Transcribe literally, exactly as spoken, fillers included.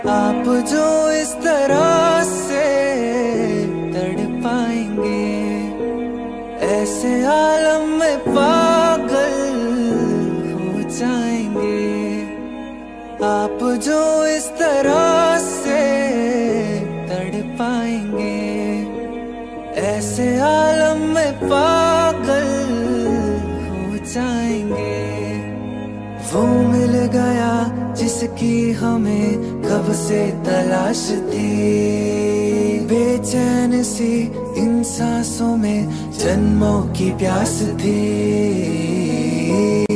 आप जो इस तरह से तड़पाएंगे, ऐसे आलम में पागल हो जाएंगे। आप जो इस तरह से तड़पाएंगे, ऐसे आलम में पागल हो जाएंगे। वो मिल गया जिसकी हमें कब से तलाश थी, बेचैन सी इन सांसों में जन्मों की प्यास थी।